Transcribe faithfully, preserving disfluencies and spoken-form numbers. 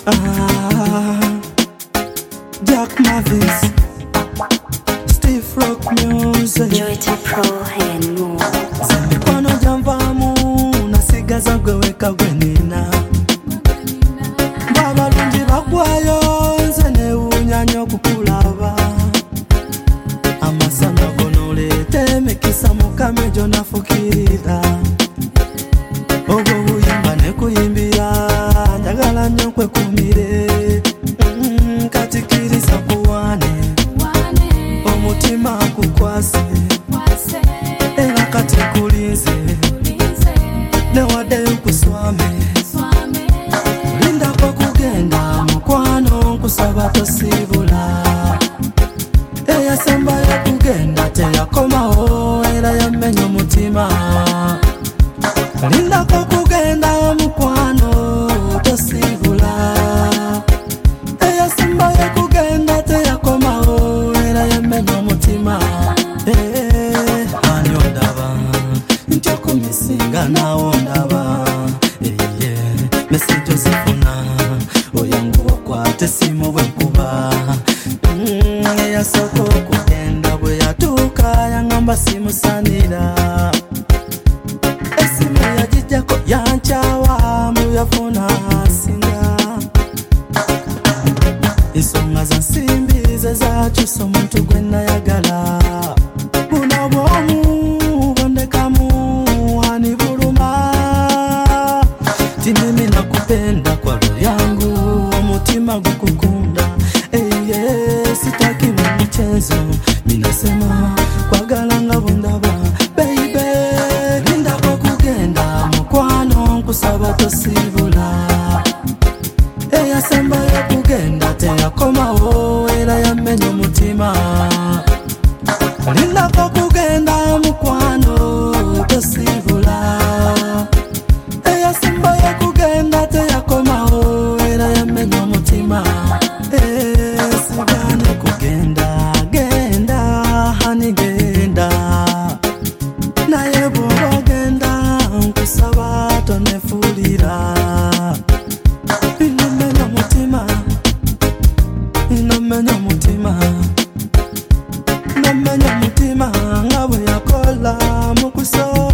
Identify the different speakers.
Speaker 1: Ah, Jack Mavis, Steve Rock Music,
Speaker 2: Joy to Pro and more.
Speaker 1: Zambikono jamvamu nasigaza gwe weka gwe nina babalungi bagwayo nze newunya okukulaba amasana gonoleeta emikisa mukama egyo nafukirira obwo buyimba nekuyimbira njagala nnyo nkwekumire mm, katikiriza kuwane omutima kukwase era kati kulinze newadde nkuswame lindako kugenda mukwano nkusaba tosibula eyasembayo kugenda teyakomawo era yamenya omutima lindako kugenda mukwano tosibula eyasembayo kugenda teyakomawo era yamenya omutima ani ondaba ntyokumisinga nawo ndaba eye mesejo zifuna oyangu okwate simu bwenkuba eyasooka okugenda bwe yatuuka yaŋŋamba simusanira esimu yagijjako yankyawa muyafuna singa ensonga za nsimbi ze zakyusa omuntu gwe nayagala buno bwomu bondekamu hani buluma timimi nakupenda kwa roho yangu omutima gukukunda eye sitaki mchezo minasema kwagala nga bundaba baby lindako kugenda mukwano nkusaba tosibula eyasembayo kugenda teyakomawo era yamenya omutima lindako kugenda mukwano tosibula eyasembayo kugenda teyakomawo era yamenya omutima sigane kugenda genda hani genda naye bwoba ogenda nkusaba tonefulira inomenya omutima inomenya omutima nomenya omutima nga bwe yakola mukuso